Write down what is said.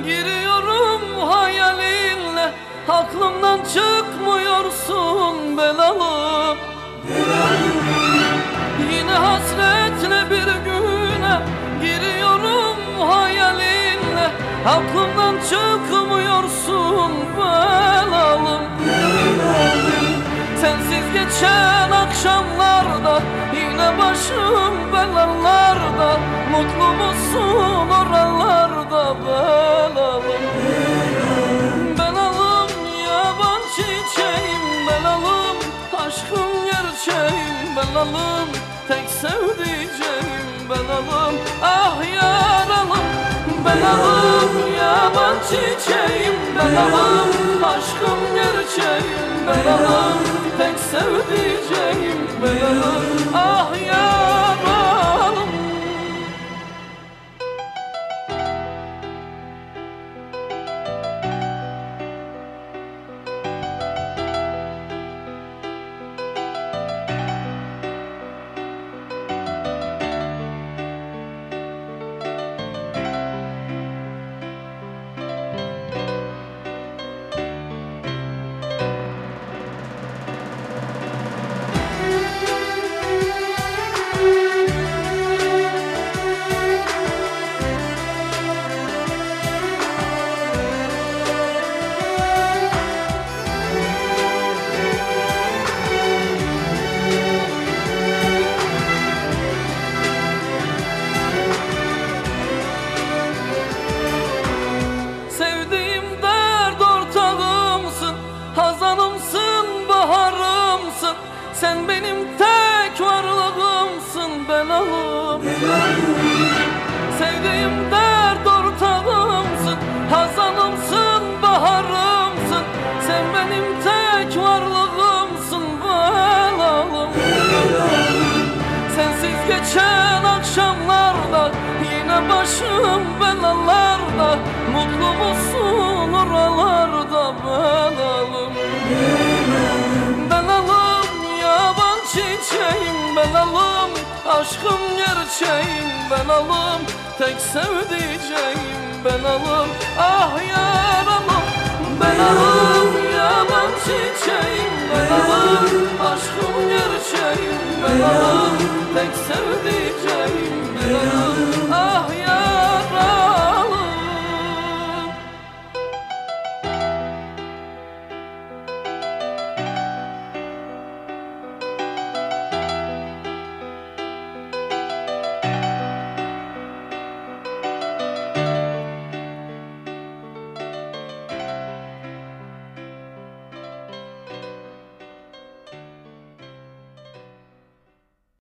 Giriyorum hayalinle, aklımdan çıkmıyorsun belalım. Yine hasretle bir güne giriyorum hayalinle, aklımdan çıkmıyorsun belalım. Sensiz geçen akşamlarda yine başım belalarda, mutlu musun oralarda belalım? Belalım yaban çiçeğim belalım, aşkım gerçeğim belalım, tek sevdiceğim belalım. Ah yaralım belalım, yaban çiçeğim belalım, aşkım gerçeğim belalım, tek sevdiceğim belalım. Ah yaralım. Hazanımsın, baharımsın, sen benim tek varlığımsın belalım. Sevdiğim dert ortağımsın, hazanımsın, baharımsın, sen benim tek varlığımsın belalım. Sensiz geçen akşamlarda yine başım belalarda, mutlu musun oralarda belalım? Belalım yaban çiçeğim belalım, aşkım gerçeğim belalım, tek sevdiceğim belalım. Ah yaralım belalım, yaban çiçeğim belalım, aşkım gerçeğim belalım,